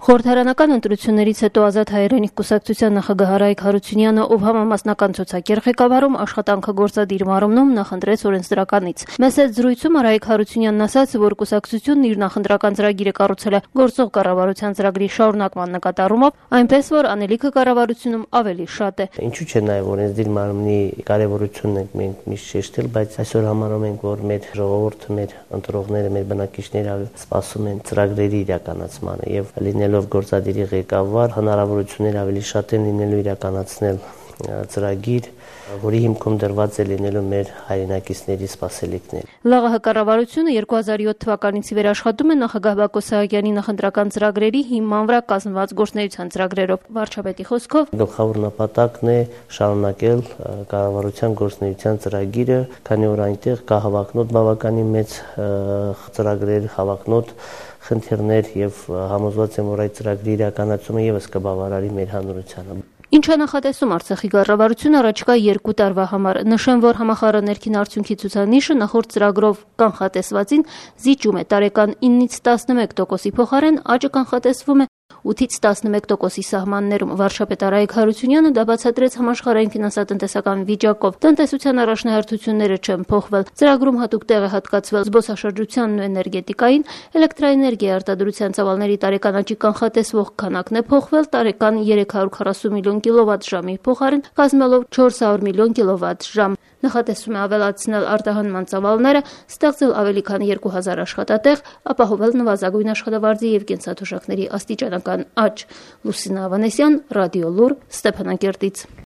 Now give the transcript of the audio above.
Խորհրդարանական ընտրություններից հետո Ազատ հայրենիք կուսակցության նախագահ Արայիկ Հարությունյանը, ով համամասնական ցուցակ էր ղեկավարում, աշխատանքը գործադիր մարմնում նախընտրեց օրենսդրականից։ Մեծ զրույցում Արայիկ Հարությունյանն ասաց, որ կուսակցությունն իր նախընտրական ծրագիրը կառուցել է գործող կառավարության ծրագրի շարունակման նկատառումով, այնպես որ անելիքը կառավարությունում ավելի շատ է։ Ինչու՞ չէ նաև օրենսդիր մարմնի կարևորությունն ենք մենք միշտ շեշտել, բայց այսօր համարում ենք, որ մեր ժողովուրդը, մեր ընտրողները, մեր բնակիչները սպասում են ծրագրերի իրականացմանը եւ լինելով գործադիրի ղեկավար, հնարավորություններ ավելի շատ են լինելու իրականացնել ծրագիր, որի հիմքում դրված է լինելու մեր հայրենակիցների սպասելիքները։ ԼՂՀ կառավարությունը 2007 թվականից ի վեր աշխատում է նախագահ Բակո Սահակյանի նախընտրական ծրագրերի հիման վրա կազմված գործունեության ծրագրերով։ Վարչապետի խոսքով գլխավոր նպատակն է շարունակել կառավարության գործունեության ծրագիրը, քանի որ այնտեղ կա հավակնոտ բավականին մեծ ծրագրեր, հավակնոտ խնդիրներ եւ համոզված եմ, որ այդ ծրագրի իրականացումը եւս կբավարարի մեր հանրությանը։ Ինչ է նախատեսում Արցախի կառավարությունը առաջիկա 2 տարվա համար։ Նշեմ, որ համախառն ներքին արդյունքի ցուցանիշը նախորդ ծրագրով կանխատեսվածին զիջում է տարեկան 9-ից 11%-ի փոխարեն աճը կանխատեսվում է 8-ից 11%-ի սահմաններում։ Վարչապետ Արայիկ Հարությունյանը դա բացատրեց համաշխարհային ֆինանսատնտեսական վիճակով։ Տնտեսության առաջնահերթությունները չեն փոխվել։ Ծրագրում հատուկ տեղ է հատկացվել զբոսաշրջությանն ու էներգետիկային, էլեկտրաէներգիայի արտադրության ծավալների տարեկան աճի կանխատեսվող քանակն է փոխվել տարեկան 340 միլիոն կիլովատ-ժամի փոխարեն կազմելով 400 միլիոն կիլովատ-ժամ։ Նախատեսվում է ավելացնել արտահանման ծավալները, ստեղծել ավելի քան 2000 աշխատատեղ, ապահովել նվազագույն աշխատավարձի եւ կենսաթոշակների աստիճանական աճ։ Լուսինա Ավանեսյան, Ռադիո Լուր, Ստեփանակերտից։